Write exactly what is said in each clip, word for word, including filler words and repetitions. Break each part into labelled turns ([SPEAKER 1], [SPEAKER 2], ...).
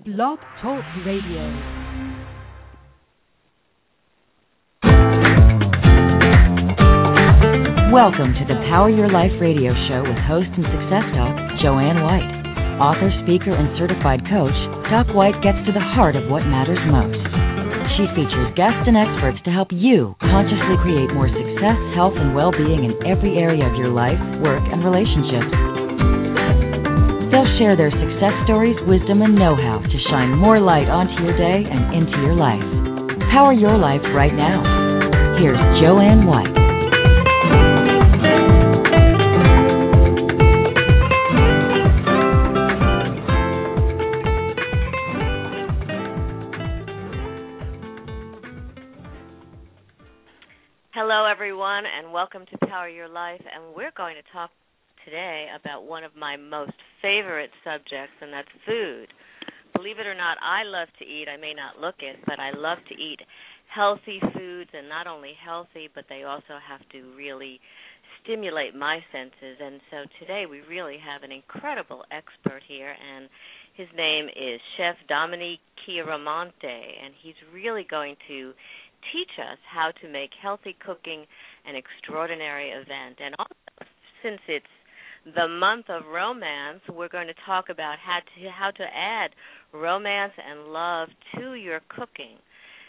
[SPEAKER 1] Blog Talk Radio. Welcome to the Power Your Life radio show with host and success doc, Joanne White. Author, speaker, and certified coach, Doc White gets to the heart of what matters most. She features guests and experts to help you consciously create more success, health, and well-being in every area of your life, work, and relationships. They'll share their success stories, wisdom, and know-how to shine more light onto your day and into your life. Power your life right now. Here's Joanne White.
[SPEAKER 2] Hello, everyone, and welcome to Power Your Life, and we're going to talk today about one of my most favorite subjects, and that's food. Believe it or not, I love to eat. I may not look it, but I love to eat healthy foods, and not only healthy, but they also have to really stimulate my senses. And so today we really have an incredible expert here, and his name is Chef Dominique Chiaramonte, and he's really going to teach us how to make healthy cooking an extraordinary event. And also, since it's the month of romance, we're going to talk about how to how to add romance and love to your cooking.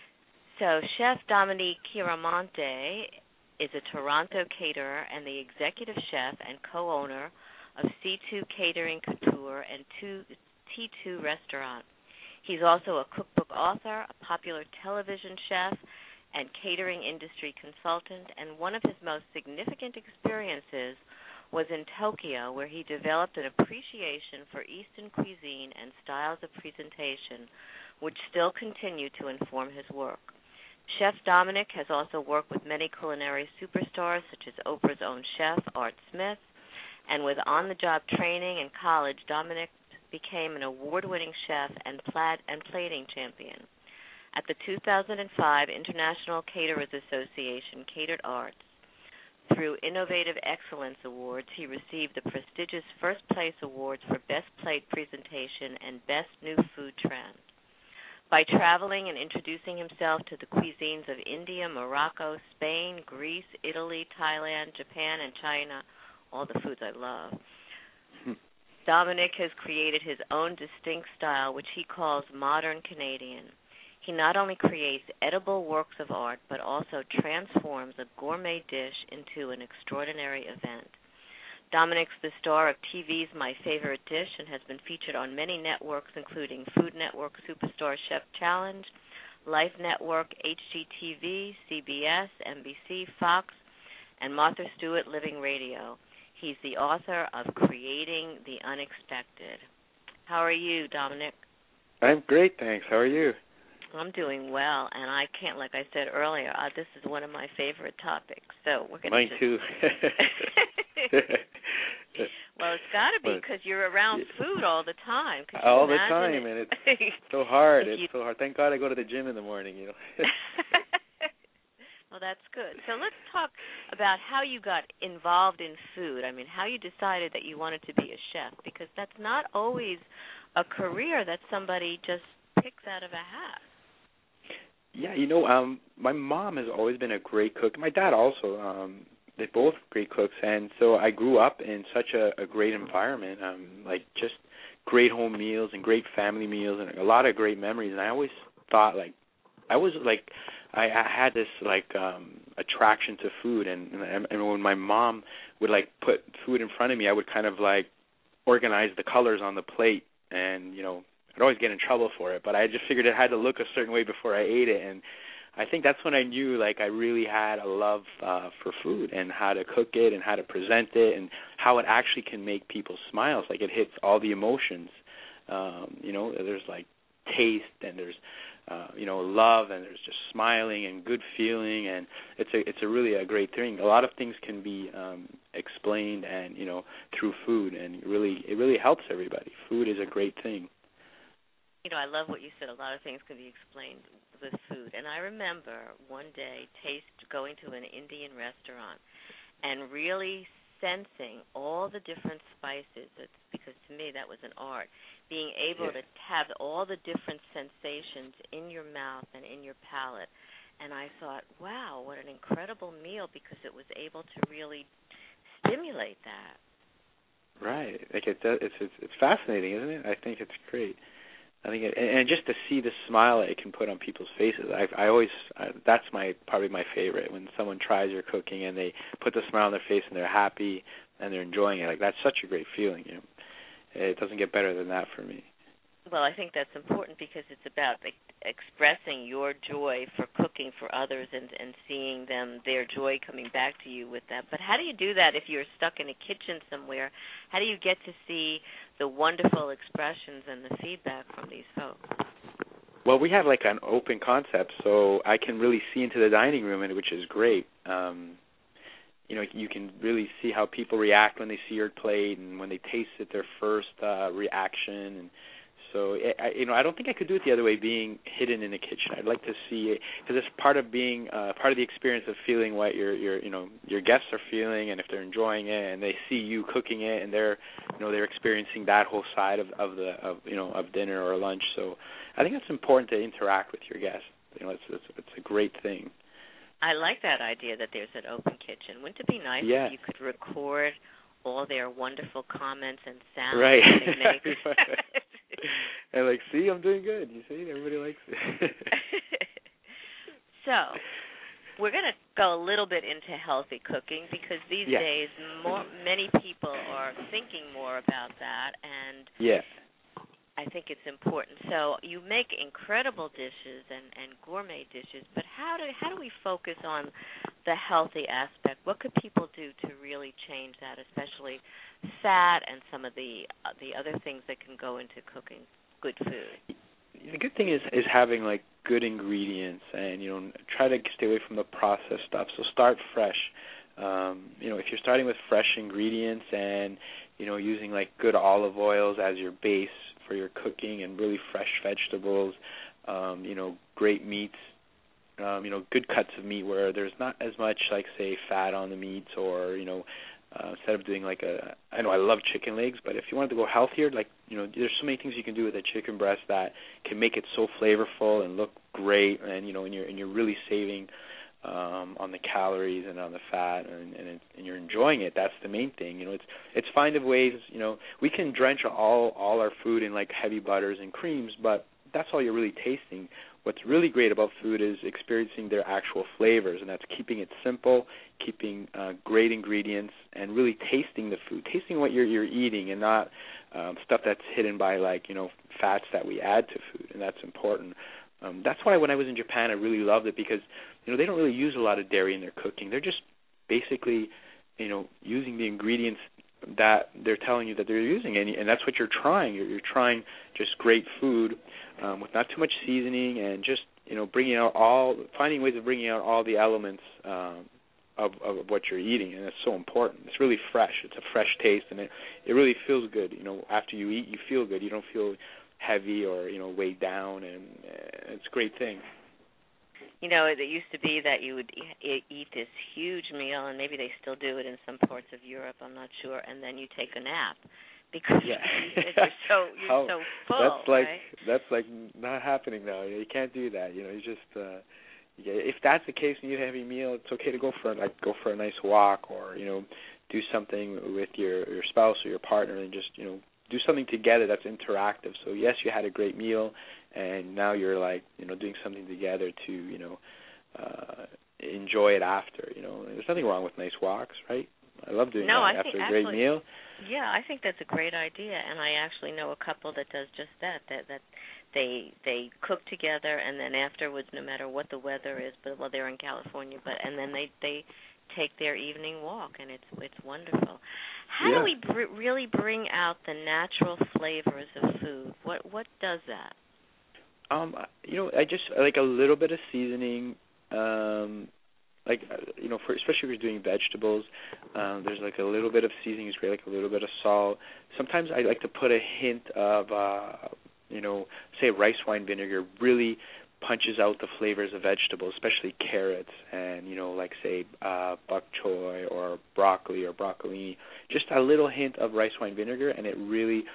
[SPEAKER 2] So Chef Dominique Chiaramonte is a Toronto caterer and the executive chef and co-owner of C two Catering Couture and T two Restaurant. He's also a cookbook author, a popular television chef, and catering industry consultant, and one of his most significant experiences was in Tokyo, where he developed an appreciation for Eastern cuisine and styles of presentation, which still continue to inform his work. Chef Dominic has also worked with many culinary superstars, such as Oprah's own chef, Art Smith, and with on-the-job training in college, Dominic became an award-winning chef and plaid and plating champion. At the two thousand five International Caterers Association Catered Arts, through Innovative Excellence Awards, he received the prestigious First Place Awards for Best Plate Presentation and Best New Food Trend. By traveling and introducing himself to the cuisines of India, Morocco, Spain, Greece, Italy, Thailand, Japan, and China, all the foods I love, Dominic has created his own distinct style, which he calls modern Canadian. He not only creates edible works of art, but also transforms a gourmet dish into an extraordinary event. Dominic's the star of T V's My Favorite Dish and has been featured on many networks, including Food Network Superstar Chef Challenge, Life Network, H G T V, C B S, N B C, Fox, and Martha Stewart Living Radio. He's the author of Creating the Unexpected. How are you, Dominic?
[SPEAKER 3] I'm great, thanks. How are you?
[SPEAKER 2] I'm doing well, and I can't, like I said earlier, uh, this is one of my favorite topics. So we're going
[SPEAKER 3] Mine
[SPEAKER 2] just...
[SPEAKER 3] too.
[SPEAKER 2] Well, it's got to be because you're around food all the time. Could you
[SPEAKER 3] all the
[SPEAKER 2] time,
[SPEAKER 3] it? and it's so hard. It's
[SPEAKER 2] you...
[SPEAKER 3] so hard. Thank God I go to the gym in the morning, you know.
[SPEAKER 2] Well, that's good. So let's talk about how you got involved in food. I mean, how you decided that you wanted to be a chef, because that's not always a career that somebody just picks out of a hat.
[SPEAKER 3] Yeah, you know, um, my mom has always been a great cook. My dad also. Um, they're both great cooks, and so I grew up in such a, a great environment, um, like just great home meals and great family meals and a lot of great memories. And I always thought, like, I was like, I, I had this like um, attraction to food, and, and and when my mom would like put food in front of me, I would kind of like organize the colors on the plate, and you know. I'd always get in trouble for it, but I just figured it had to look a certain way before I ate it, and I think that's when I knew, like, I really had a love uh, for food and how to cook it and how to present it and how it actually can make people smile. Like, it hits all the emotions. Um, you know, there's, like, taste and there's, uh, you know, love and there's just smiling and good feeling, and it's a it's a really a great thing. A lot of things can be um, explained and, you know, through food, and it really, it really helps everybody. Food is a great thing.
[SPEAKER 2] You know, I love what you said. A lot of things can be explained with food. And I remember one day taste going to an Indian restaurant and really sensing all the different spices. It's because to me that was an art. being able
[SPEAKER 3] yeah.
[SPEAKER 2] to have all the different sensations in your mouth and in your palate. And I thought, wow, what an incredible meal, because it was able to really stimulate that.
[SPEAKER 3] Right. Like it does, it's, it's it's fascinating, isn't it? I think it's great. I think, it, and just to see the smile that it can put on people's faces. I I always I, that's my probably my favorite, when someone tries your cooking and they put the smile on their face and they're happy and they're enjoying it. Like, that's such a great feeling. You know, it doesn't get better than that for me.
[SPEAKER 2] Well, I think that's important, because it's about like, expressing your joy for cooking for others and, and seeing them, their joy coming back to you with that. But how do you do that if you're stuck in a kitchen somewhere? How do you get to see the wonderful expressions and the feedback from these folks?
[SPEAKER 3] Well, we have like an open concept, so I can really see into the dining room, and which is great. Um, you know, you can really see how people react when they see your plate and when they taste it, their first uh, reaction. And so, I, you know, I don't think I could do it the other way, being hidden in the kitchen. I'd like to see it, because it's part of being uh, part of the experience of feeling what your your you know your guests are feeling, and if they're enjoying it, and they see you cooking it, and they're you know they're experiencing that whole side of, of the of you know of dinner or lunch. So I think it's important to interact with your guests. You know, it's it's, it's a great thing.
[SPEAKER 2] I like that idea that there's an open kitchen. Wouldn't it be nice
[SPEAKER 3] yeah.
[SPEAKER 2] if you could record all their wonderful comments and sounds
[SPEAKER 3] right.
[SPEAKER 2] that they make?
[SPEAKER 3] And like, see, I'm doing good. You see, everybody likes it.
[SPEAKER 2] So, we're going to go a little bit into healthy cooking, because these
[SPEAKER 3] yeah.
[SPEAKER 2] days more, many people are thinking more about that, and
[SPEAKER 3] yeah.
[SPEAKER 2] I think it's important. So you make incredible dishes and, and gourmet dishes, but how do how do we focus on the healthy aspect? What could people do to really change that, especially fat and some of the uh, the other things that can go into cooking good food?
[SPEAKER 3] The good thing is is having like good ingredients, and you know try to stay away from the processed stuff. So start fresh. Um, you know, if you're starting with fresh ingredients and you know using like good olive oils as your base for your cooking, and really fresh vegetables, um, you know, great meats, um, you know, good cuts of meat where there's not as much, like, say, fat on the meats, or, you know, uh, instead of doing like a, I know I love chicken legs, but if you wanted to go healthier, like, you know, there's so many things you can do with a chicken breast that can make it so flavorful and look great, and, you know, and you're, and you're really saving Um, on the calories and on the fat, and, and, it, and you're enjoying it. That's the main thing. You know, it's it's find of ways. You know, we can drench all all our food in like heavy butters and creams, but that's all you're really tasting. What's really great about food is experiencing their actual flavors, and that's keeping it simple, keeping uh, great ingredients, and really tasting the food, tasting what you're you're eating, and not um, stuff that's hidden by like you know fats that we add to food, and that's important. Um, that's why when I was in Japan, I really loved it, because, you know, they don't really use a lot of dairy in their cooking. They're just basically, you know, using the ingredients that they're telling you that they're using, and, and that's what you're trying. You're, you're trying just great food um, with not too much seasoning, and just, you know, bringing out all, finding ways of bringing out all the elements um, of, of what you're eating, and it's so important. It's really fresh. It's a fresh taste, and it, it really feels good. You know, after you eat, you feel good. You don't feel heavy or, you know, weighed down, and uh, it's a great thing.
[SPEAKER 2] You know, it used to be that you would e- eat this huge meal, and maybe they still do it in some parts of Europe, I'm not sure, and then you take a nap, because
[SPEAKER 3] yeah.
[SPEAKER 2] you're so you're
[SPEAKER 3] How,
[SPEAKER 2] so full.
[SPEAKER 3] That's like
[SPEAKER 2] right?
[SPEAKER 3] that's like not happening now. You can't do that. You know, you just uh, yeah, if that's the case and you eat a heavy meal, it's okay to go for like go for a nice walk, or you know, do something with your your spouse or your partner, and just you know. do something together that's interactive. So yes, you had a great meal, and now you're like, you know, doing something together to, you know, uh, enjoy it after. You know, there's nothing wrong with nice walks, right? I love doing
[SPEAKER 2] no,
[SPEAKER 3] that
[SPEAKER 2] I
[SPEAKER 3] after
[SPEAKER 2] think
[SPEAKER 3] a great
[SPEAKER 2] actually,
[SPEAKER 3] meal.
[SPEAKER 2] Yeah, I think that's a great idea, and I actually know a couple that does just that. That that they they cook together, and then afterwards, no matter what the weather is, but well, they're in California, but and then they they take their evening walk, and it's it's wonderful. How
[SPEAKER 3] yeah.
[SPEAKER 2] do we br- really bring out the natural flavors of food? What what does that?
[SPEAKER 3] Um, you know, I just like a little bit of seasoning. Um, like you know, for especially if you're doing vegetables, um, there's like a little bit of seasoning is great, like a little bit of salt. Sometimes I like to put a hint of, uh, you know, say rice wine vinegar. Really punches out the flavors of vegetables, especially carrots and, you know, like, say, uh, bok choy or broccoli or broccolini. Just a little hint of rice wine vinegar, and it really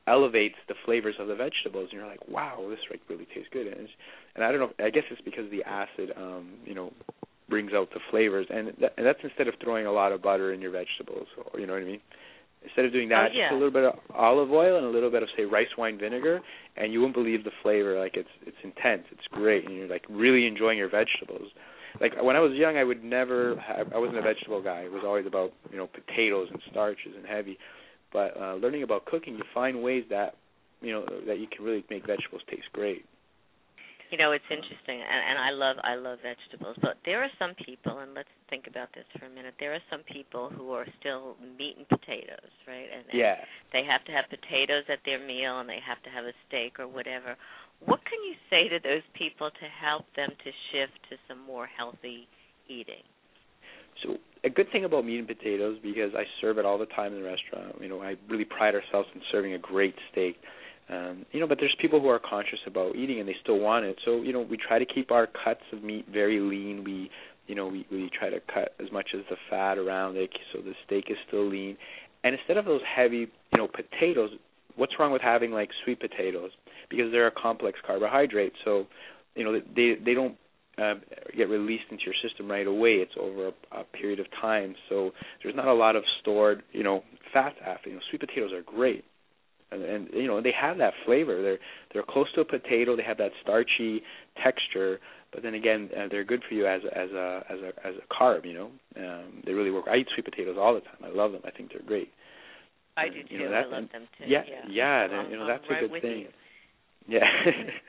[SPEAKER 3] elevates the flavors of the vegetables, and you're like, wow, this like really tastes good. And, it's, and I don't know, I guess it's because the acid, um, you know, brings out the flavors, and, that, and that's instead of throwing a lot of butter in your vegetables, or, you know what I mean? Instead of doing that,
[SPEAKER 2] oh, yeah.
[SPEAKER 3] just a little bit of olive oil and a little bit of, say, rice wine vinegar, and you won't believe the flavor. Like, it's it's intense. It's great, and you're, like, really enjoying your vegetables. Like, when I was young, I would never have, I wasn't a vegetable guy. It was always about, you know, potatoes and starches and heavy. But uh, learning about cooking, you find ways that, you know, that you can really make vegetables taste great.
[SPEAKER 2] You know, it's interesting, and, and I love I love vegetables, but there are some people, and let's think about this for a minute. There are some people who are still meat and potatoes, right? And, and
[SPEAKER 3] yeah.
[SPEAKER 2] they have to have potatoes at their meal, and they have to have a steak or whatever. What can you say to those people to help them to shift to some more healthy eating?
[SPEAKER 3] So a good thing about meat and potatoes, because I serve it all the time in the restaurant, you know, I really pride ourselves in serving a great steak. Um, you know, but there's people who are conscious about eating and they still want it. So, you know, we try to keep our cuts of meat very lean. We, you know, we, we try to cut as much as the fat around it so the steak is still lean. And instead of those heavy, you know, potatoes, what's wrong with having, like, sweet potatoes? Because they're a complex carbohydrate. So, you know, they they don't uh, get released into your system right away. It's over a, a period of time. So there's not a lot of stored, you know, fat after. You know, sweet potatoes are great. And, and you know they have that flavor. They're they're close to a potato. They have that starchy texture, but then again, uh, they're good for you as a, as a as a as a carb. You know, um, they really work. I eat sweet potatoes all the time. I love them. I think they're great.
[SPEAKER 2] I
[SPEAKER 3] and,
[SPEAKER 2] do too.
[SPEAKER 3] You know, that,
[SPEAKER 2] I love
[SPEAKER 3] and,
[SPEAKER 2] them too.
[SPEAKER 3] Yeah,
[SPEAKER 2] yeah.
[SPEAKER 3] yeah.
[SPEAKER 2] I'm,
[SPEAKER 3] you know,
[SPEAKER 2] I'm
[SPEAKER 3] that's
[SPEAKER 2] right
[SPEAKER 3] a good
[SPEAKER 2] with
[SPEAKER 3] thing.
[SPEAKER 2] You.
[SPEAKER 3] Yeah.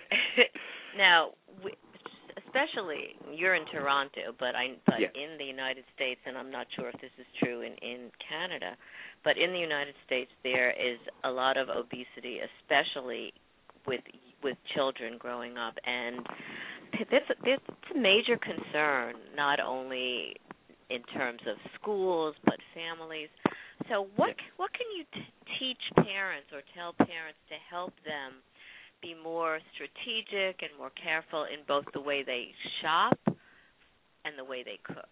[SPEAKER 2] Now, we, especially you're in Toronto, but I but
[SPEAKER 3] yeah.
[SPEAKER 2] in the United States, and I'm not sure if this is true in in Canada. But in the United States, there is a lot of obesity, especially with with children growing up, and that's it's a major concern, not only in terms of schools but families. So, what
[SPEAKER 3] yeah.
[SPEAKER 2] what can you t- teach parents or tell parents to help them be more strategic and more careful in both the way they shop and the way they cook?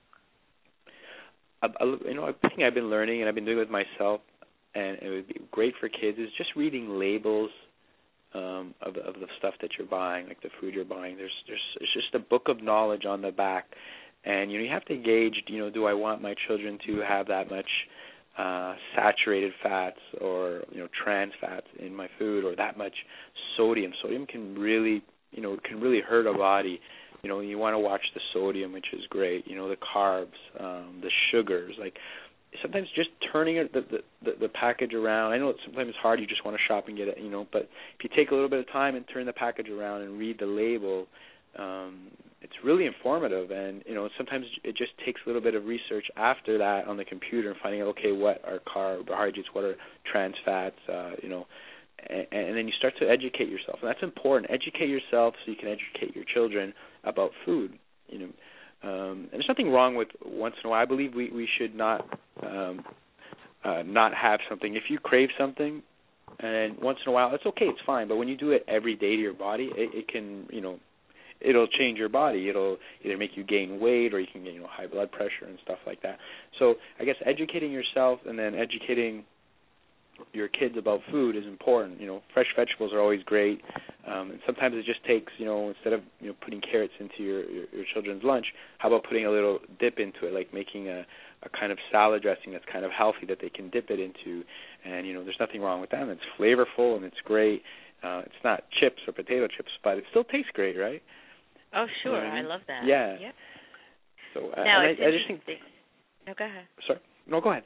[SPEAKER 3] I, I, you know, a thing I've been learning and I've been doing with myself, and it would be great for kids, is just reading labels um, of, of the stuff that you're buying, like the food you're buying. There's, there's, it's just a book of knowledge on the back, and you know, you have to gauge. You know, do I want my children to have that much uh, saturated fats or you know trans fats in my food, or that much sodium? Sodium can really, you know, can really hurt a body. You know, you want to watch the sodium, which is great. You know, the carbs, um, the sugars. Like sometimes just turning it, the, the the package around. I know it's sometimes it's hard. You just want to shop and get it. You know, but if you take a little bit of time and turn the package around and read the label, um, it's really informative. And you know, sometimes it just takes a little bit of research after that on the computer and finding out, okay, what are carbohydrates, what are trans fats, uh, you know. And, and then you start to educate yourself, and that's important. Educate yourself so you can educate your children about food. You know, um, and there's nothing wrong with once in a while. I believe we we should not um, uh, not have something. If you crave something, and once in a while, it's okay, it's fine. But when you do it every day to your body, it, it can, you know, it'll change your body. It'll either make you gain weight, or you can get, you know, high blood pressure and stuff like that. So I guess educating yourself and then educating your kids about food is important. You know, fresh vegetables are always great, um, and sometimes it just takes, you know, instead of you know putting carrots into your, your, your children's lunch, how about putting a little dip into it, like making a, a kind of salad dressing that's kind of healthy that they can dip it into, and you know, there's nothing wrong with that. And it's flavorful and it's great. Uh, it's not chips or potato chips, but it still tastes great, right?
[SPEAKER 2] Oh, sure,
[SPEAKER 3] You know what I mean?
[SPEAKER 2] I love that.
[SPEAKER 3] Yeah.
[SPEAKER 2] Yep.
[SPEAKER 3] So uh,
[SPEAKER 2] now,
[SPEAKER 3] and
[SPEAKER 2] it's
[SPEAKER 3] I, I just think.
[SPEAKER 2] No, go ahead.
[SPEAKER 3] Sorry. No, go ahead.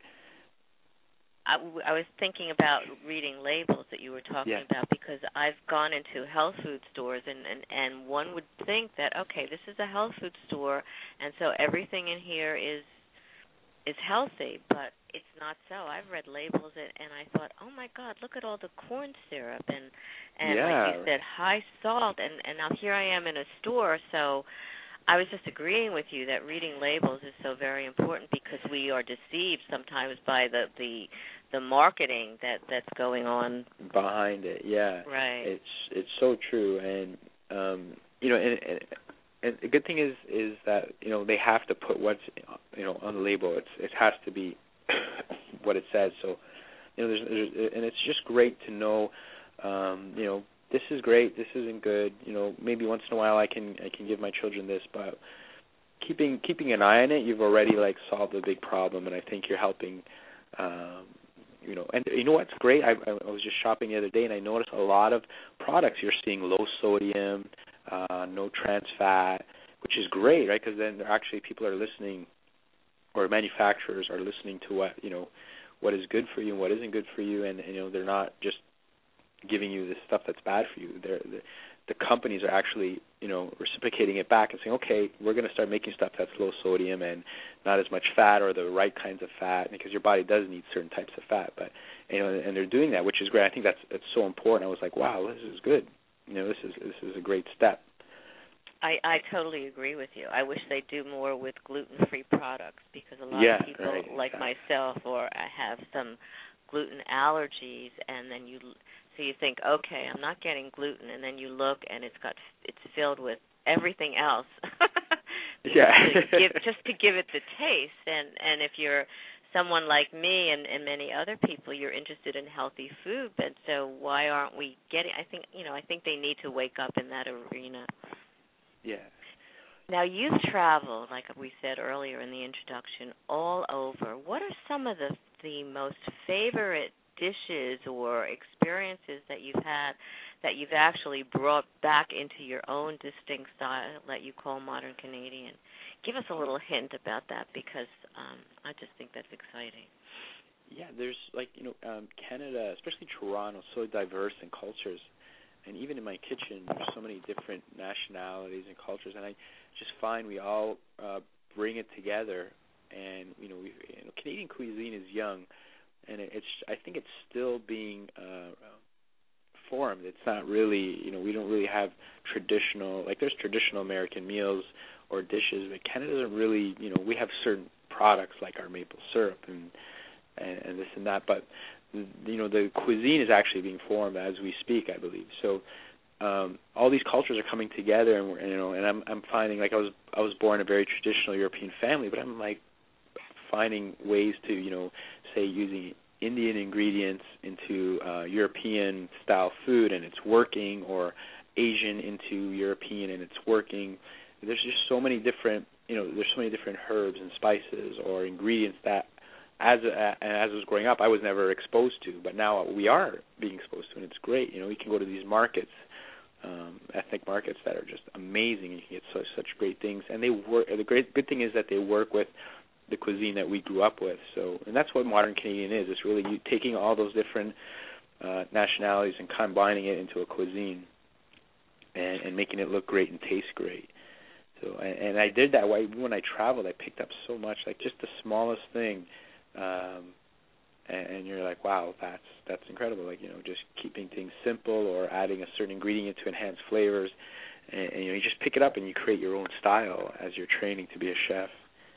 [SPEAKER 2] I, I was thinking about reading labels that you were talking
[SPEAKER 3] yeah.
[SPEAKER 2] about, because I've gone into health food stores, and, and, and one would think that, okay, this is a health food store, and so everything in here is is healthy, but it's not so. I've read labels, and, and I thought, oh, my God, look at all the corn syrup, and, and
[SPEAKER 3] yeah.
[SPEAKER 2] like you said, high salt, and, and now here I am in a store, so I was just agreeing with you that reading labels is so very important, because we are deceived sometimes by the the, the marketing that, that's going on
[SPEAKER 3] behind it. Yeah,
[SPEAKER 2] right.
[SPEAKER 3] It's it's so true, and um, you know, and, and, and the good thing is is that you know they have to put what's you know on the label. It's it has to be what it says. So you know, there's, there's and it's just great to know, um, you know, this is great, this isn't good. You know, maybe once in a while I can I can give my children this, but keeping keeping an eye on it, you've already like solved a big problem, and I think you're helping. Um, you know, and you know what's great? I, I was just shopping the other day, and I noticed a lot of products you're seeing low sodium, uh, no trans fat, which is great, right? Because then actually people are listening, or manufacturers are listening to what you know, what is good for you and what isn't good for you, and, and you know they're not just giving you the stuff that's bad for you. They're, the the companies are actually you know reciprocating it back and saying, okay, we're going to start making stuff that's low sodium and not as much fat, or the right kinds of fat, because your body does need certain types of fat. But you know, and they're doing that, which is great. I think that's it's so important. I was like, wow, this is good. You know, this is this is a great step.
[SPEAKER 2] I, I totally agree with you. I wish they'd do more with gluten-free products, because a lot
[SPEAKER 3] yeah,
[SPEAKER 2] of people
[SPEAKER 3] right,
[SPEAKER 2] like
[SPEAKER 3] exactly.
[SPEAKER 2] myself or have some gluten allergies, and then you so you think, okay, I'm not getting gluten, and then you look and it's got it's filled with everything else.
[SPEAKER 3] yeah,
[SPEAKER 2] to give, just to give it the taste. And and if you're someone like me and, and many other people, you're interested in healthy food, but so why aren't we getting? I think you know I think they need to wake up in that arena.
[SPEAKER 3] Yeah.
[SPEAKER 2] Now, you've traveled, like we said earlier in the introduction, all over. What are some of the, the most favorite dishes or experiences that you've had that you've actually brought back into your own distinct style that you call modern Canadian? Give us a little hint about that, because um, I just think that's exciting.
[SPEAKER 3] Yeah, there's like, you know, um, Canada, especially Toronto, so diverse in cultures. And even in my kitchen, there's so many different nationalities and cultures, and I just find we all uh, bring it together. And you know, we, you know, Canadian cuisine is young, and it, it's I think it's still being uh, formed. It's not really, you know, we don't really have traditional, like there's traditional American meals or dishes, but Canada doesn't really, you know, we have certain products like our maple syrup and and, and this and that, but you know, the cuisine is actually being formed as we speak, I believe. So um, all these cultures are coming together, and we're, you know, and I'm I'm finding, like I was I was born in a very traditional European family, but I'm like finding ways to, you know, say using Indian ingredients into uh, European style food, and it's working, or Asian into European, and it's working. There's just so many different, you know, there's so many different herbs and spices or ingredients that As a, as I was growing up, I was never exposed to, but now we are being exposed to, and it's great. You know, we can go to these markets, um, ethnic markets that are just amazing. You can get such such great things, and they work. The great good thing is that they work with the cuisine that we grew up with. So, and that's what modern Canadian is. It's really you taking all those different uh, nationalities and combining it into a cuisine, and, and making it look great and taste great. So, and, and I did that. When I traveled, I picked up so much, like just the smallest thing. Um, and, and you're like, wow, that's that's incredible. Like, you know, just keeping things simple or adding a certain ingredient to enhance flavors, and, and you know, you just pick it up and you create your own style as you're training to be a chef.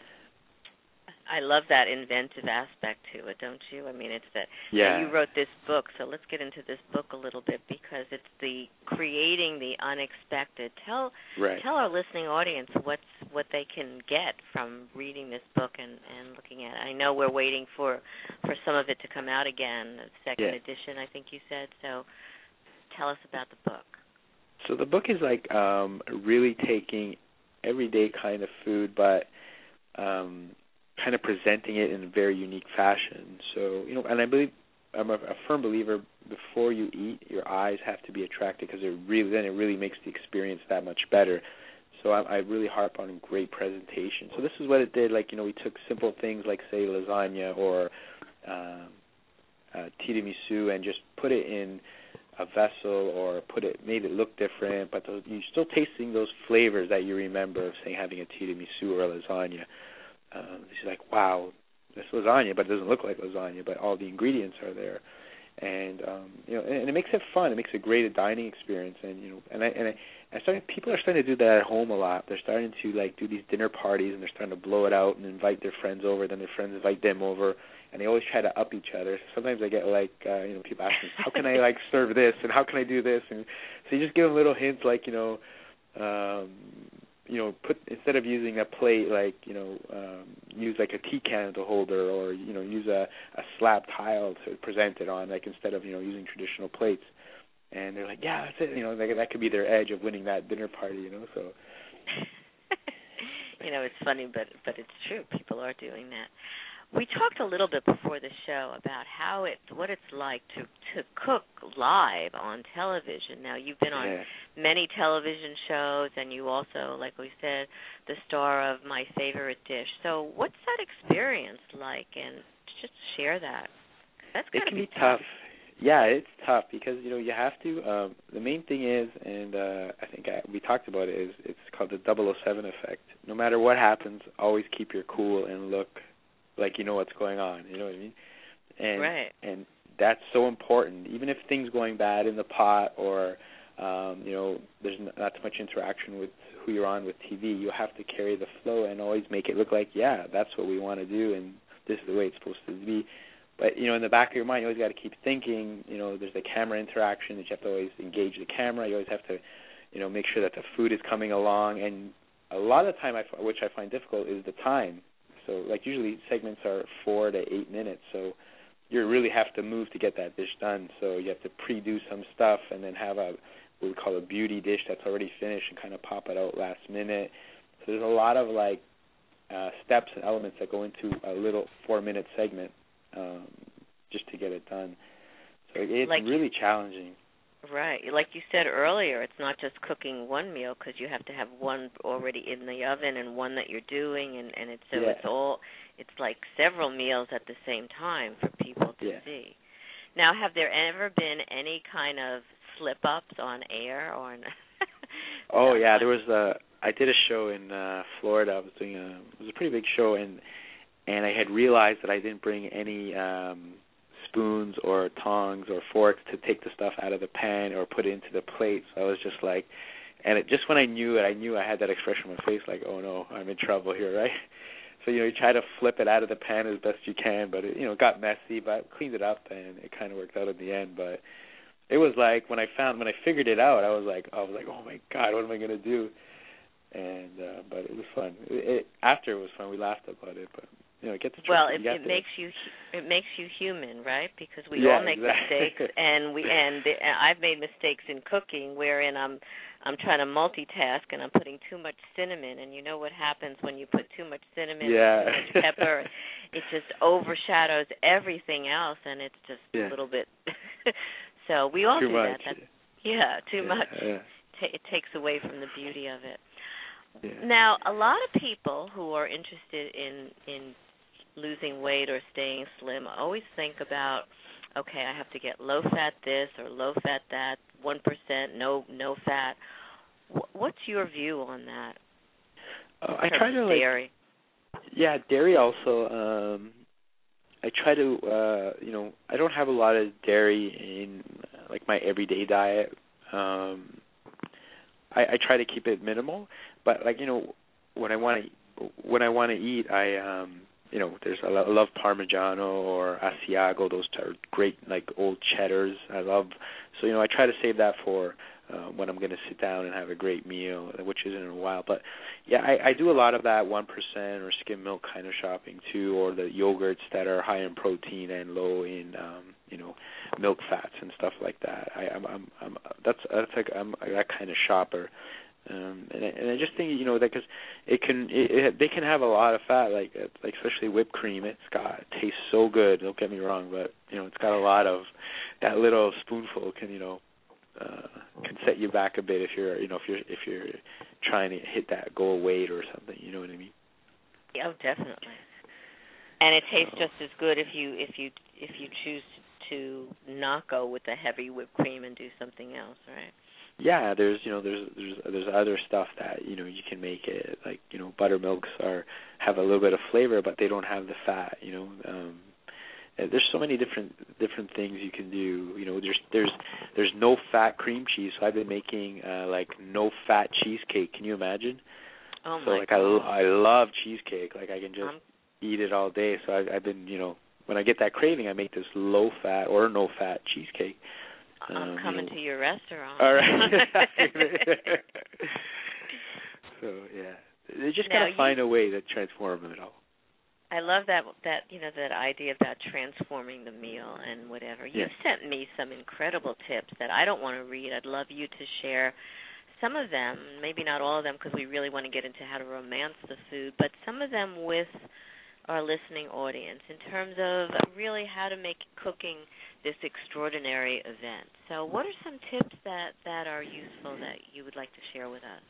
[SPEAKER 2] I love that inventive aspect to it, don't you? I mean, it's that
[SPEAKER 3] yeah.
[SPEAKER 2] you wrote this book, so let's get into this book a little bit, because it's the creating the unexpected. Tell
[SPEAKER 3] right.
[SPEAKER 2] tell our listening audience what's what they can get from reading this book and, and looking at it. I know we're waiting for, for some of it to come out again, the second
[SPEAKER 3] yeah.
[SPEAKER 2] edition, I think you said. So tell us about the book.
[SPEAKER 3] So the book is like um, really taking everyday kind of food, but um, kind of presenting it in a very unique fashion. So, you know, and I believe, I'm a, a firm believer, before you eat, your eyes have to be attracted, because it really, then it really makes the experience that much better. So I, I really harp on great presentation. So this is what it did. Like, you know, we took simple things like, say, lasagna or um, uh, tiramisu, and just put it in a vessel, or put it, made it look different, but those, you're still tasting those flavors that you remember of, say, having a tiramisu or a lasagna. Um, she's like, wow, it's lasagna, but it doesn't look like lasagna, but all the ingredients are there, and um, you know, and, and it makes it fun. It makes it a great dining experience, and you know, and I and I, I started. People are starting to do that at home a lot. They're starting to like do these dinner parties, and they're starting to blow it out and invite their friends over. Then their friends invite them over, and they always try to up each other. So sometimes I get like, uh, you know, people ask me, how can I like serve this, and how can I do this, and so you just give them little hints, like, you know. Um, you know, put instead of using a plate, like, you know, um, use like a tea candle holder, or, you know, use a, a slab tile to present it on, like, instead of, you know, using traditional plates. And they're like, yeah, that's it. You know, like, that could be their edge of winning that dinner party, you know, so.
[SPEAKER 2] You know, it's funny, but but it's true. People are doing that. We talked a little bit before the show about how it, what it's like to to cook live on television. Now, you've been on
[SPEAKER 3] yeah.
[SPEAKER 2] many television shows, and you also, like we said, the star of My Favorite Dish. So, what's that experience like? And just share that. That's
[SPEAKER 3] It
[SPEAKER 2] gotta
[SPEAKER 3] can
[SPEAKER 2] be
[SPEAKER 3] be
[SPEAKER 2] tough.
[SPEAKER 3] tough. Yeah, it's tough because, you know, you have to. Um, the main thing is, and uh, I think I, we talked about it, is it's called the double oh seven effect. No matter what happens, always keep your cool and look like you know what's going on. You know what I mean? And,
[SPEAKER 2] right.
[SPEAKER 3] And that's so important. Even if things going bad in the pot, or um, you know, there's not too much interaction with who you're on with T V, you have to carry the flow and always make it look like, yeah, that's what we want to do, and this is the way it's supposed to be. But, you know, in the back of your mind, you always got to keep thinking, you know, there's the camera interaction that you have to always engage the camera. You always have to, you know, make sure that the food is coming along. And a lot of the time, I, which I find difficult, is the time. So, like, usually segments are four to eight minutes. So you really have to move to get that dish done. So you have to pre-do some stuff and then have a, what we call a beauty dish that's already finished, and kind of pop it out last minute. So there's a lot of, like, uh, steps and elements that go into a little four-minute segment. Um, just to get it done. So it's
[SPEAKER 2] like,
[SPEAKER 3] really challenging.
[SPEAKER 2] Right. Like you said earlier, it's not just cooking one meal, because you have to have one already in the oven and one that you're doing, and, and it's so
[SPEAKER 3] yeah.
[SPEAKER 2] it's all, it's like several meals at the same time for people to
[SPEAKER 3] yeah.
[SPEAKER 2] see. Now, have there ever been any kind of slip-ups on air? or?
[SPEAKER 3] oh, yeah. There was a, I did a show in uh, Florida. I was doing a, it was a pretty big show, and And I had realized that I didn't bring any um, spoons or tongs or forks to take the stuff out of the pan or put it into the plate. So I was just like, and it, just when I knew it, I knew I had that expression on my face, like, oh no, I'm in trouble here, right? So, you know, you try to flip it out of the pan as best you can, but it, you know, got messy, but I cleaned it up, and it kind of worked out in the end. But it was like, when I found, when I figured it out, I was like, I was like, oh my God, what am I going to do? And, uh, but it was fun. It, it, after it was fun, we laughed about it, but. You know, get the
[SPEAKER 2] well, it,
[SPEAKER 3] it
[SPEAKER 2] to... makes you it makes you human, right? Because we
[SPEAKER 3] yeah,
[SPEAKER 2] all make
[SPEAKER 3] exactly.
[SPEAKER 2] mistakes, and we and, and I've made mistakes in cooking, wherein I'm I'm trying to multitask and I'm putting too much cinnamon, and you know what happens when you put too much cinnamon
[SPEAKER 3] yeah.
[SPEAKER 2] and too much pepper? It just overshadows everything else, and it's just
[SPEAKER 3] yeah.
[SPEAKER 2] a little bit. So we all
[SPEAKER 3] too
[SPEAKER 2] do
[SPEAKER 3] much.
[SPEAKER 2] that. That's, yeah, too
[SPEAKER 3] yeah,
[SPEAKER 2] much.
[SPEAKER 3] Yeah.
[SPEAKER 2] Ta- it takes away from the beauty of it.
[SPEAKER 3] Yeah.
[SPEAKER 2] Now, a lot of people who are interested in in losing weight or staying slim, I always think about, okay, I have to get low-fat this or low-fat that, one percent, no no fat. What's your view on that?
[SPEAKER 3] Uh, I try to, like,
[SPEAKER 2] dairy.
[SPEAKER 3] Yeah, dairy also. Um, I try to, uh, you know, I don't have a lot of dairy in, like, my everyday diet. Um, I, I try to keep it minimal, but, like, you know, when I want to, when I want to eat, I, um, you know, there's I love Parmigiano or Asiago. Those are great, like, old cheddars. I love. So, you know, I try to save that for uh, when I'm going to sit down and have a great meal, which isn't in a while. But yeah, I, I do a lot of that one percent or skim milk kind of shopping too, or the yogurts that are high in protein and low in, um, you know, milk fats and stuff like that. I, I'm, I'm, I'm that's that's like I'm that kind of shopper. Um, and, I, and I just think, you know, that because it can, it, it, they can have a lot of fat, like like especially whipped cream. It's got it tastes so good. Don't get me wrong, but you know, it's got a lot of that little spoonful can, you know, uh, can set you back a bit if you're, you know, if you're if you're trying to hit that goal weight or something. You know what I mean?
[SPEAKER 2] Oh, definitely. And it tastes just as good if you if you if you choose to not go with the heavy whipped cream and do something else, right?
[SPEAKER 3] Yeah, there's you know there's there's there's other stuff that you know you can make it, like, you know, buttermilks are have a little bit of flavor, but they don't have the fat. You know, um, there's so many different different things you can do. You know, there's there's there's no fat cream cheese. So I've been making uh, like no fat cheesecake. Can you imagine?
[SPEAKER 2] Oh my
[SPEAKER 3] so like
[SPEAKER 2] God.
[SPEAKER 3] I I love cheesecake. Like I can just
[SPEAKER 2] um,
[SPEAKER 3] eat it all day. So I, I've been you know when I get that craving, I make this low fat or no fat cheesecake.
[SPEAKER 2] I'm
[SPEAKER 3] um,
[SPEAKER 2] coming
[SPEAKER 3] you know.
[SPEAKER 2] to your restaurant.
[SPEAKER 3] All right. So yeah, just
[SPEAKER 2] now,
[SPEAKER 3] got to find a way to transform it all.
[SPEAKER 2] I love that that you know that idea about transforming the meal and whatever. You
[SPEAKER 3] yeah.
[SPEAKER 2] sent me some incredible tips that I don't want to read. I'd love you to share some of them, maybe not all of them because we really want to get into how to romance the food, but some of them with our listening audience in terms of really how to make cooking this extraordinary event. So what are some tips that, that are useful that you would like to share with us?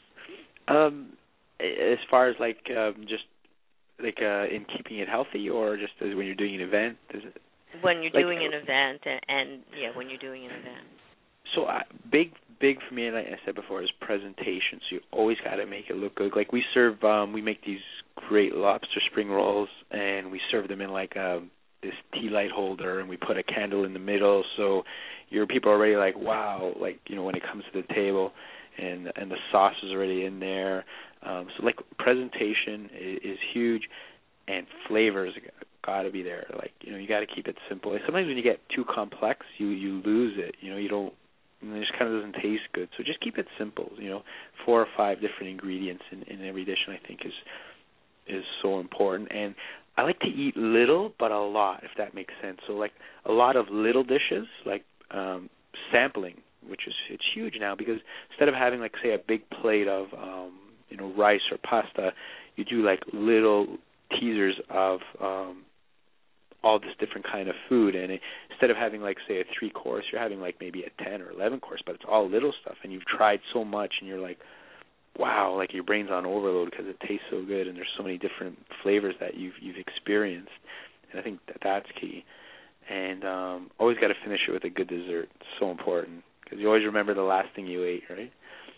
[SPEAKER 3] Um, as far as like um, just like uh, in keeping it healthy, or just as when you're doing an event? Is it,
[SPEAKER 2] when you're
[SPEAKER 3] like,
[SPEAKER 2] doing an event, and, and yeah, when you're doing an event.
[SPEAKER 3] So uh, big, big for me, and like I said before, is presentation. So you always got to make it look good. Like we serve, um, we make these great lobster spring rolls, and we serve them in like a, this tea light holder, and we put a candle in the middle. So your people are already like, wow, like, you know, when it comes to the table, and and the sauce is already in there. Um, so like presentation is, is huge, and flavors got to be there. Like, you know, you got to keep it simple. And sometimes when you get too complex, you you lose it. You know, you don't. And it just kind of doesn't taste good. So just keep it simple. You know, four or five different ingredients in, in every dish, and I think is is so important. And I like to eat little but a lot, if that makes sense. So like a lot of little dishes, like um, sampling, which is it's huge now, because instead of having like say a big plate of um, you know rice or pasta, you do like little teasers of um, all this different kind of food, and it, instead of having like say a three course, you're having like maybe a ten or eleven course, but it's all little stuff, and you've tried so much, and you're like, wow, like your brain's on overload because it tastes so good, and there's so many different flavors that you've you've experienced, and I think that that's key. And um, always got to finish it with a good dessert. It's so important because you always remember the last thing you ate, right?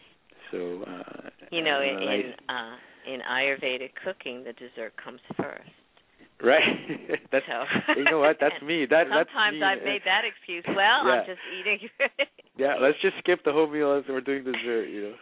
[SPEAKER 3] So uh,
[SPEAKER 2] you know,
[SPEAKER 3] uh,
[SPEAKER 2] in
[SPEAKER 3] nice.
[SPEAKER 2] in, uh, in Ayurvedic cooking, the dessert comes first.
[SPEAKER 3] Right. That's
[SPEAKER 2] so,
[SPEAKER 3] you know what? That's me. That
[SPEAKER 2] sometimes
[SPEAKER 3] that's me.
[SPEAKER 2] I've made that excuse. Well,
[SPEAKER 3] yeah.
[SPEAKER 2] I'm just eating.
[SPEAKER 3] yeah, let's just skip the whole meal as we're doing dessert. You know.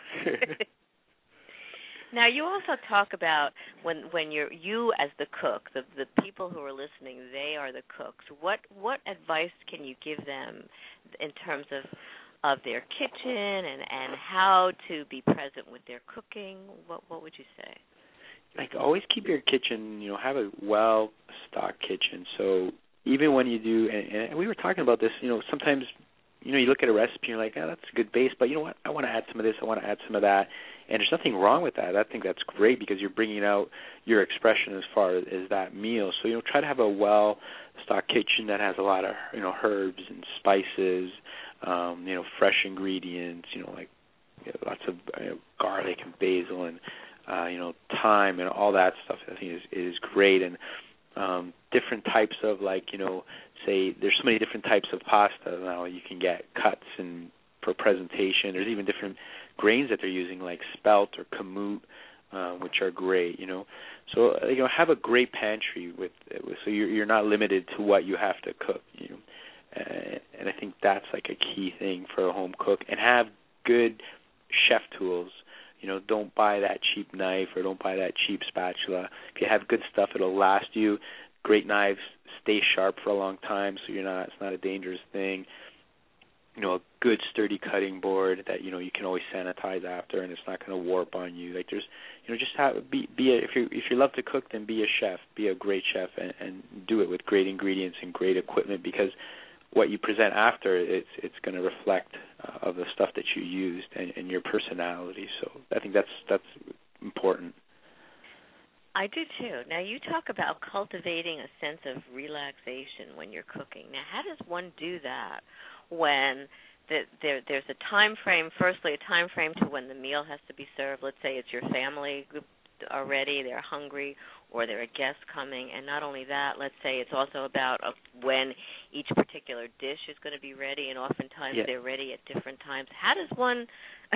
[SPEAKER 2] Now, you also talk about when when you're you as the cook, the the people who are listening, they are the cooks. What what advice can you give them in terms of of their kitchen and, and how to be present with their cooking? What what would you say?
[SPEAKER 3] Like always keep your kitchen, you know, have a well-stocked kitchen. So even when you do, and, and we were talking about this, you know, sometimes, you know, you look at a recipe and you're like, oh, that's a good base, but you know what, I want to add some of this, I want to add some of that, and there's nothing wrong with that. I think that's great because you're bringing out your expression as far as, as that meal. So, you know, try to have a well-stocked kitchen that has a lot of, you know, herbs and spices, um, you know, fresh ingredients, you know, like you know, lots of you know, garlic and basil and Uh, you know, thyme and all that stuff. I think is is great, and um, different types of like you know, say there's so many different types of pasta now. You can get cuts and for presentation. There's even different grains that they're using like spelt or kamut, uh, which are great. You know, so you know have a great pantry with so you're you're not limited to what you have to cook. You know, uh, and I think that's like a key thing for a home cook, and have good chef tools. You know, don't buy that cheap knife or don't buy that cheap spatula. If you have good stuff, it'll last you. Great knives stay sharp for a long time, so you're not it's not a dangerous thing. You know, a good sturdy cutting board that you know you can always sanitize after, and it's not going to warp on you. Like there's, you know, just have be be a, if you if you love to cook, then be a chef, be a great chef, and, and do it with great ingredients and great equipment because what you present after, it's it's going to reflect uh, of the stuff that you used and, and your personality. So I think that's that's important.
[SPEAKER 2] I do too. Now you talk about cultivating a sense of relaxation when you're cooking. Now, how does one do that when the, there there's a time frame? Firstly, a time frame to when the meal has to be served. Let's say it's your family group already; they're hungry, or there are guests coming. And not only that, let's say it's also about uh, when each particular dish is going to be ready, and oftentimes
[SPEAKER 3] yeah.
[SPEAKER 2] they're ready at different times. How does one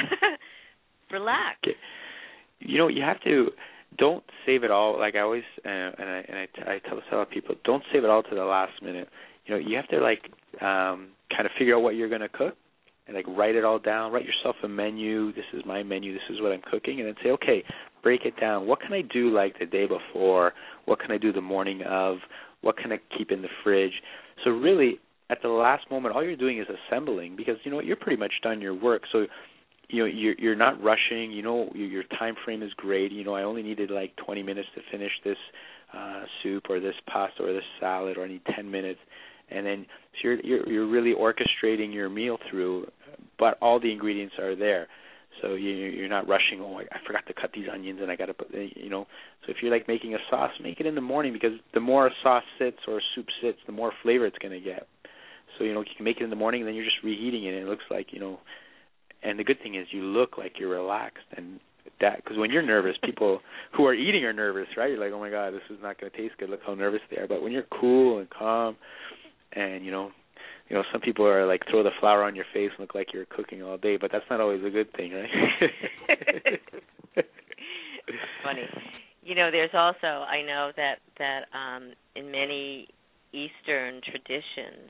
[SPEAKER 2] relax?
[SPEAKER 3] You know, you have to, don't save it all. Like I always, uh, and I and I, I tell this to a lot of people, don't save it all to the last minute. You know, you have to like um, kind of figure out what you're going to cook, and like write it all down. Write yourself a menu. This is my menu. This is what I'm cooking, and then say, okay, break it down. What can I do like the day before? What can I do the morning of? What can I keep in the fridge? So really, at the last moment, all you're doing is assembling because, you know, you're pretty much done your work. So you know, you're you're not rushing. You know, your, your time frame is great. You know, I only needed like twenty minutes to finish this uh, soup or this pasta or this salad, or I need ten minutes, and then so you're you're you're really orchestrating your meal through, but all the ingredients are there. So you, you're not rushing. Oh, I forgot to cut these onions, and I got to put, you know. So if you're like making a sauce, make it in the morning, because the more a sauce sits or a soup sits, the more flavor it's going to get. So you know, you can make it in the morning, and then you're just reheating it, and it looks like, you know. And the good thing is you look like you're relaxed, and that, because when you're nervous, people who are eating are nervous, right? You're like, oh my God, this is not going to taste good. Look how nervous they are. But when you're cool and calm, and you know, you know, some people are like throw the flour on your face and look like you're cooking all day, but that's not always a good thing, right?
[SPEAKER 2] Funny. You know, there's also, I know that that um, in many Eastern traditions,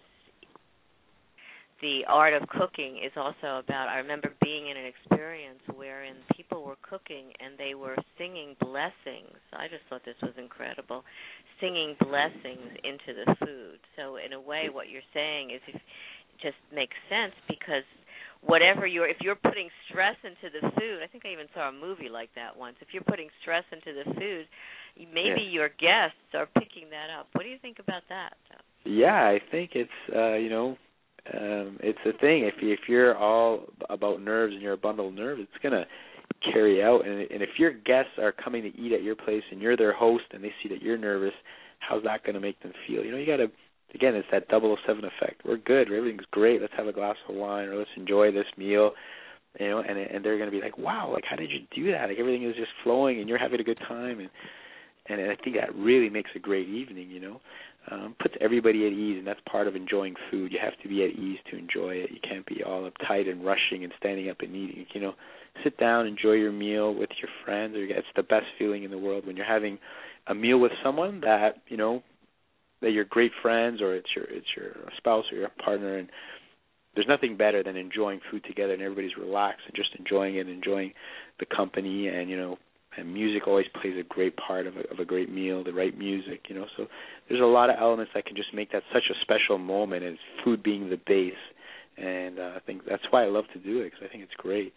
[SPEAKER 2] the art of cooking is also about, I remember being in an experience wherein people were cooking and they were singing blessings. I just thought this was incredible, singing blessings into the food. So in a way, what you're saying is, if, it just makes sense, because whatever you're, if you're putting stress into the food, I think I even saw a movie like that once. If you're putting stress into the food, maybe yeah. your guests are picking that up. What do you think about that?
[SPEAKER 3] Yeah, I think it's, uh, you know, Um, it's a thing. If you, if you're all about nerves and you're a bundle of nerves, it's gonna carry out. And, and if your guests are coming to eat at your place and you're their host and they see that you're nervous, how's that gonna make them feel? You know, you gotta. Again, it's that double oh seven effect. We're good. Everything's great. Let's have a glass of wine, or let's enjoy this meal. You know, and and they're gonna be like, wow, like how did you do that? Like everything is just flowing and you're having a good time. And and I think that really makes a great evening. You know. Um, puts everybody at ease, and that's part of enjoying food. You have to be at ease to enjoy it. You can't be all uptight and rushing and standing up and eating. You know, sit down, enjoy your meal with your friends. It's the best feeling in the world when you're having a meal with someone that, you know, that you're great friends, or it's your it's your spouse or your partner, and there's nothing better than enjoying food together and everybody's relaxed and just enjoying it, enjoying the company, and you know. And music always plays a great part of a, of a great meal, the right music, you know. So there's a lot of elements that can just make that such a special moment, and food being the base. And uh, I think that's why I love to do it, because I think it's great.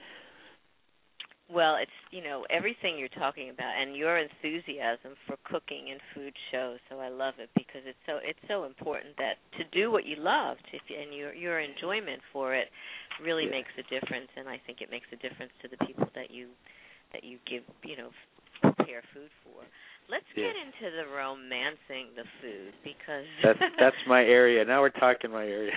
[SPEAKER 2] Well, it's, you know, everything you're talking about, and your enthusiasm for cooking and food shows. So I love it, because it's so it's so important that to do what you love, to, and your your enjoyment for it really yeah. makes a difference. And I think it makes a difference to the people that you. that you give, you know, prepare food for. Let's
[SPEAKER 3] yeah.
[SPEAKER 2] get into the romancing the food, because
[SPEAKER 3] that's that's my area. Now we're talking my area.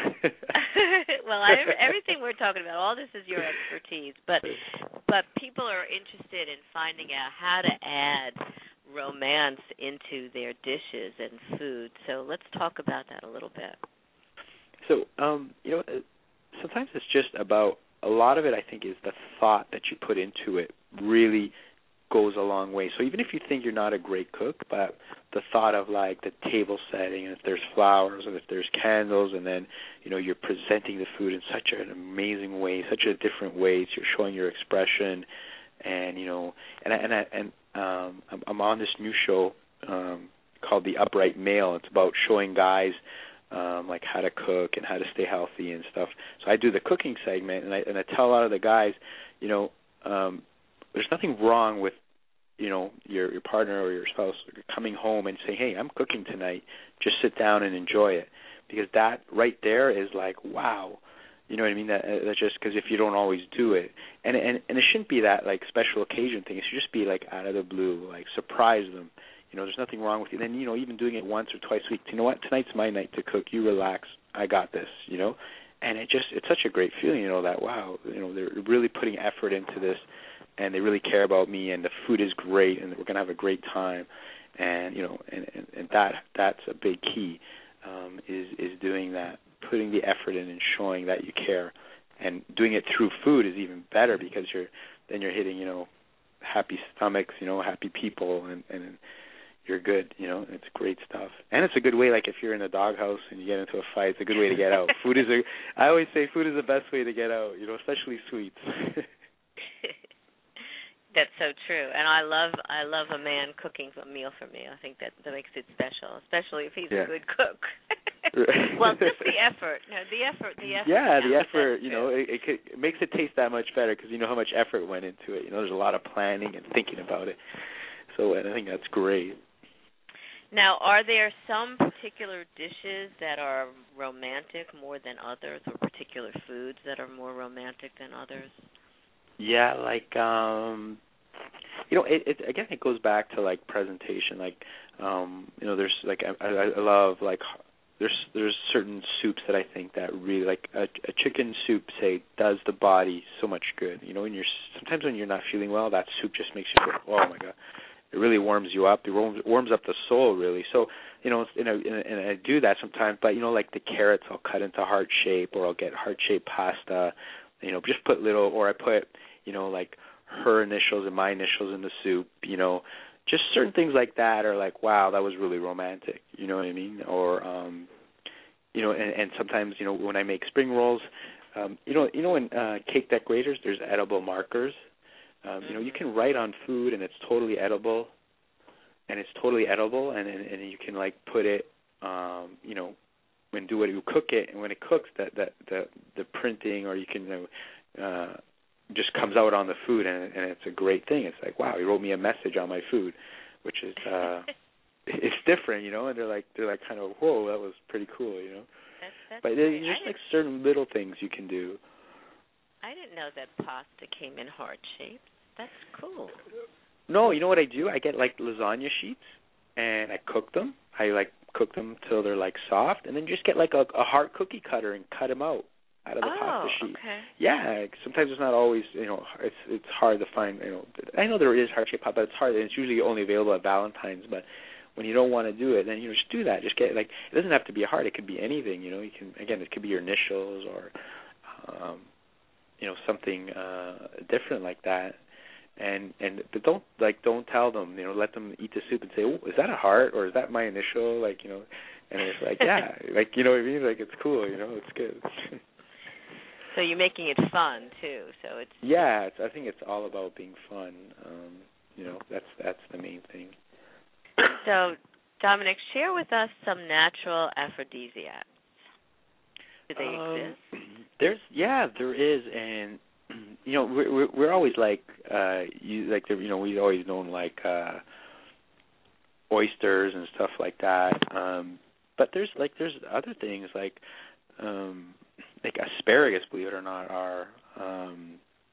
[SPEAKER 2] Well, I, everything we're talking about, all this is your expertise, but but people are interested in finding out how to add romance into their dishes and food. So let's talk about that a little bit.
[SPEAKER 3] So, um, you know, sometimes it's just about, a lot of it, I think, is the thought that you put into it really goes a long way. So even if you think you're not a great cook, but the thought of like the table setting, and if there's flowers and if there's candles, and then, you know, you're presenting the food in such an amazing way, such a different way, so you're showing your expression, and, you know, and I, and I, and um, I'm, I'm on this new show um, called The Upright Male. It's about showing guys Um, like how to cook and how to stay healthy and stuff. So I do the cooking segment, and I and I tell a lot of the guys, you know, um, there's nothing wrong with, you know, your your partner or your spouse coming home and saying, hey, I'm cooking tonight. Just sit down and enjoy it, because that right there is like, wow, you know what I mean? That that's just because if you don't always do it, and and and it shouldn't be that like special occasion thing. It should just be like out of the blue, like surprise them. You know, there's nothing wrong with it. And then, you know, even doing it once or twice a week, you know what, tonight's my night to cook. You relax. I got this, you know. And it just, it's such a great feeling, you know, that, wow, you know, they're really putting effort into this, and they really care about me, and the food is great, and we're going to have a great time. And, you know, and, and, and that that's a big key, um, is, is doing that, putting the effort in and showing that you care. And doing it through food is even better, because you're, then you're hitting, you know, happy stomachs, you know, happy people, and, and you're good, you know. It's great stuff, and it's a good way. Like if you're in a doghouse and you get into a fight, it's a good way to get out. Food is a. I always say food is the best way to get out, you know, especially sweets.
[SPEAKER 2] That's so true, and I love I love a man cooking a meal for me. I think that that makes it special, especially if he's
[SPEAKER 3] yeah.
[SPEAKER 2] a good cook. Well, just the effort. No, the effort. The effort.
[SPEAKER 3] Yeah, the
[SPEAKER 2] counts.
[SPEAKER 3] effort.
[SPEAKER 2] That's
[SPEAKER 3] You know,
[SPEAKER 2] true.
[SPEAKER 3] it, it, could, it makes it taste that much better because you know how much effort went into it. You know, there's a lot of planning and thinking about it. So and I think that's great.
[SPEAKER 2] Now, are there some particular dishes that are romantic more than others, or particular foods that are more romantic than others?
[SPEAKER 3] Yeah, like um, you know, it, it again it goes back to like presentation. Like, um, you know, there's like I, I, I love like there's there's certain soups that I think that really like a, a chicken soup say does the body so much good. You know, when you're sometimes when you're not feeling well, that soup just makes you go, oh my god. It really warms you up. It warms, warms up the soul, really. So, you know, you know, and I do that sometimes. But you know, like the carrots, I'll cut into heart shape, or I'll get heart shaped pasta. You know, just put little, or I put, you know, like her initials and my initials in the soup. You know, just certain things like that are like, wow, that was really romantic. You know what I mean? Or, um, you know, and, and sometimes, you know, when I make spring rolls, um, you know, you know, in uh, cake decorators, there's edible markers. Um, you know, you can write on food, and it's totally edible, and it's totally edible, and and, and you can like put it, um, you know, when do it, you cook it, and when it cooks, that that the the printing, or you can, you know, uh, just comes out on the food, and and it's a great thing. It's like, wow, he wrote me a message on my food, which is uh, it's different, you know, and they're like they're like kind of, whoa, that was pretty cool, you know.
[SPEAKER 2] That's, that's
[SPEAKER 3] but there's just like certain little things you can do.
[SPEAKER 2] I didn't know that pasta came in heart shapes. That's cool.
[SPEAKER 3] No, you know what I do? I get like lasagna sheets, and I cook them. I like cook them till they're like soft, and then just get like a, a heart cookie cutter and cut them out out of the
[SPEAKER 2] oh,
[SPEAKER 3] pasta sheet.
[SPEAKER 2] Okay.
[SPEAKER 3] Yeah, sometimes it's not always, you know, it's it's hard to find. You know, I know there is heart shaped pasta, but it's hard, and it's usually only available at Valentine's. But when you don't want to do it, then you know, just do that. Just get like it doesn't have to be a heart. It could be anything. You know, you can again, it could be your initials or, um, you know, something uh, different like that. And and but don't like don't tell them, you know, let them eat the soup and say, oh, is that a heart or is that my initial? Like, you know, and it's like, yeah, like, you know what I mean? Like, it's cool, you know, it's good.
[SPEAKER 2] So you're making it fun too. So it's
[SPEAKER 3] yeah, it's, I think it's all about being fun. Um, you know, that's that's the main thing.
[SPEAKER 2] So, Dominic, share with us some natural aphrodisiacs. Do they
[SPEAKER 3] um,
[SPEAKER 2] exist?
[SPEAKER 3] There's yeah, there is, and you know, we're we're always like, uh, you like, you know, we've always known like uh, oysters and stuff like that. Um, but there's like there's other things like um, like asparagus, believe it or not, are um,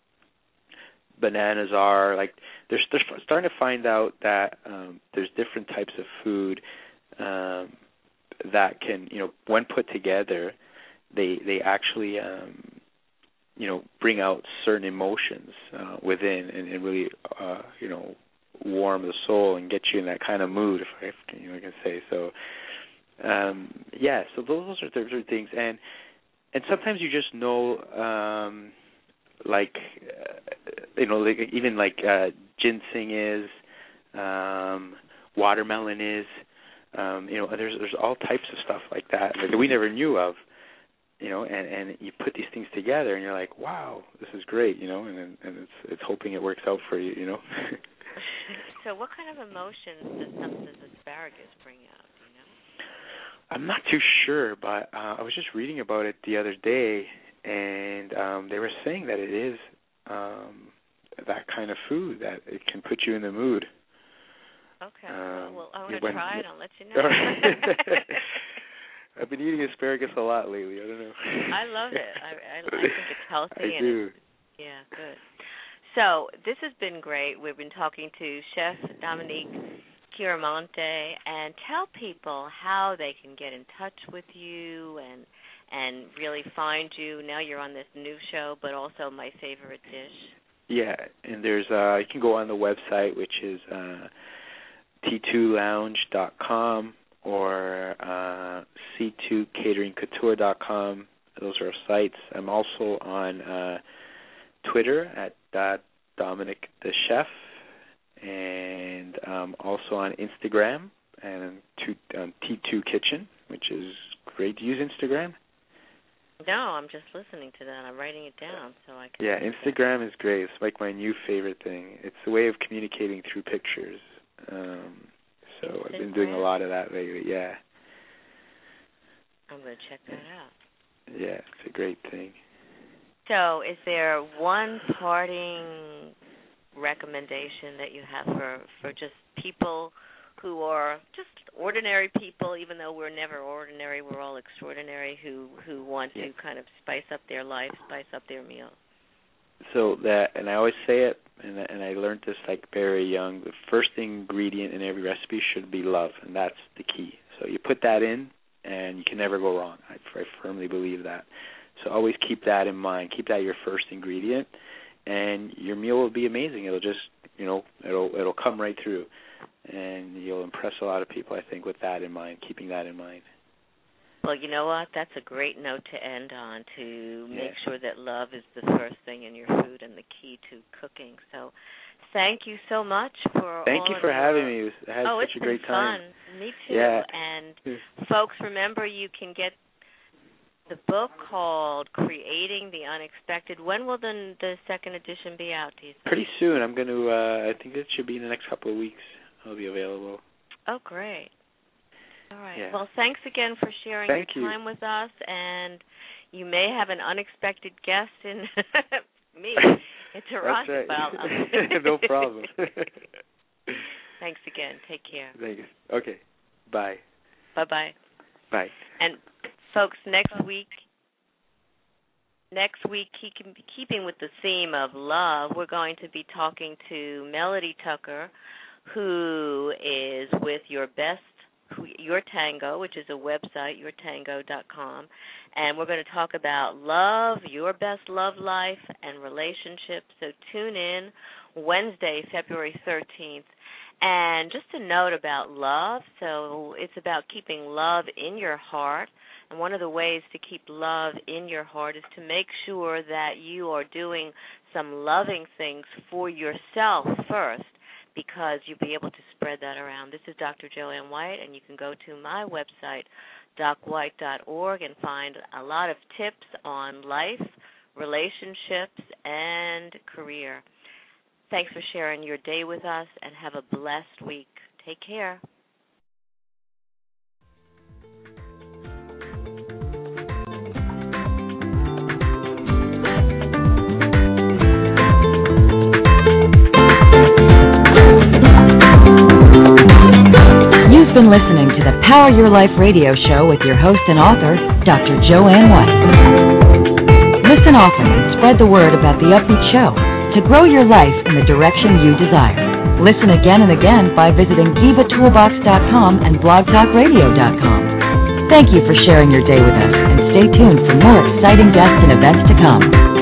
[SPEAKER 3] bananas are like they're, they're starting to find out that um, there's different types of food um, that can, you know, when put together, they they actually um, you know, bring out certain emotions uh, within and, and really, uh, you know, warm the soul and get you in that kind of mood, if I, if, you know, I can say. So, um, yeah, so those are, those are things. And and sometimes you just know, um, like, uh, you know, like, even like uh, ginseng is, um, watermelon is, um, you know, there's there's all types of stuff like that that we never knew of. You know, and, and you put these things together, and you're like, "Wow, this is great," you know, and and it's it's hoping it works out for you, you know.
[SPEAKER 2] So, what kind of emotions does some does asparagus bring out? Do you know?
[SPEAKER 3] I'm not too sure, but uh, I was just reading about it the other day, and um, they were saying that it is um, that kind of food that it can put you in the mood.
[SPEAKER 2] Okay.
[SPEAKER 3] Um,
[SPEAKER 2] well, well, I want to
[SPEAKER 3] when,
[SPEAKER 2] try it. I'll let you know.
[SPEAKER 3] I've been eating asparagus a lot lately. I don't know.
[SPEAKER 2] I love it. I, I, I think it's healthy.
[SPEAKER 3] I
[SPEAKER 2] and
[SPEAKER 3] do.
[SPEAKER 2] It's, yeah, good. So this has been great. We've been talking to Chef Dominique Chiaramonte, and tell people how they can get in touch with you and and really find you. Now you're on this new show, but also My Favorite Dish.
[SPEAKER 3] Yeah, and there's uh, you can go on the website, which is uh, T two lounge dot com. or uh, C two catering couture dot com. Those are our sites. I'm also on uh, Twitter at uh, Dominic the Chef, and um, also on Instagram and um, T two Kitchen, which is great. Do you use Instagram?
[SPEAKER 2] No, I'm just listening to that. I'm writing it down so I can.
[SPEAKER 3] Yeah, Instagram is great. It's like my new favorite thing. It's a way of communicating through pictures. Um, So I've been doing a lot of that lately, yeah.
[SPEAKER 2] I'm going to check that out.
[SPEAKER 3] Yeah, it's a great thing.
[SPEAKER 2] So is there one parting recommendation that you have for, for just people who are just ordinary people, even though we're never ordinary, we're all extraordinary, who, who want yeah. to kind of spice up their life, spice up their meal?
[SPEAKER 3] So that, and I always say it, and, and I learned this like very young, the first ingredient in every recipe should be love, and that's the key. So you put that in, and you can never go wrong. I, I firmly believe that. So always keep that in mind. Keep that your first ingredient, and your meal will be amazing. It'll just, you know, it'll it'll come right through, and you'll impress a lot of people, I think, with that in mind, keeping that in mind.
[SPEAKER 2] Well, you know what? That's a great note to end on, to make
[SPEAKER 3] yeah.
[SPEAKER 2] sure that love is the first thing in your food and the key to cooking. So thank you so much for
[SPEAKER 3] Thank
[SPEAKER 2] all
[SPEAKER 3] you
[SPEAKER 2] of
[SPEAKER 3] for
[SPEAKER 2] your...
[SPEAKER 3] having me. I had
[SPEAKER 2] oh,
[SPEAKER 3] such a great
[SPEAKER 2] been
[SPEAKER 3] time.
[SPEAKER 2] Fun. Me too.
[SPEAKER 3] Yeah.
[SPEAKER 2] And folks, remember, you can get the book called Creating the Unexpected. When will the, the second edition be out, do you think?
[SPEAKER 3] Pretty soon. I'm going to, uh, I think it should be in the next couple of weeks. It'll be available.
[SPEAKER 2] Oh, great. All right.
[SPEAKER 3] Yeah.
[SPEAKER 2] Well, thanks again for sharing
[SPEAKER 3] Thank
[SPEAKER 2] your
[SPEAKER 3] you.
[SPEAKER 2] time with us, and you may have an unexpected guest in me. It's a
[SPEAKER 3] That's right.
[SPEAKER 2] Well,
[SPEAKER 3] no problem.
[SPEAKER 2] Thanks again. Take care.
[SPEAKER 3] Thanks. Okay. Bye.
[SPEAKER 2] Bye-bye.
[SPEAKER 3] Bye.
[SPEAKER 2] And, folks, next week, next week, keep, keeping with the theme of love, we're going to be talking to Melody Tucker, who is with Your Best Your Tango, which is a website, your tango dot com, and we're going to talk about love, your best love life, and relationships. So tune in Wednesday, February thirteenth. And just a note about love, so it's about keeping love in your heart, and one of the ways to keep love in your heart is to make sure that you are doing some loving things for yourself first, because you'll be able to spread that around. This is Doctor Joanne White, and you can go to my website, doc white dot org, and find a lot of tips on life, relationships, and career. Thanks for sharing your day with us, and have a blessed week. Take care.
[SPEAKER 1] You've been listening to the Power Your Life radio show with your host and author, Doctor Joanne White. Listen often and spread the word about the Upbeat Show to grow your life in the direction you desire. Listen again and again by visiting diva toolbox dot com and blog talk radio dot com. Thank you for sharing your day with us, and stay tuned for more exciting guests and events to come.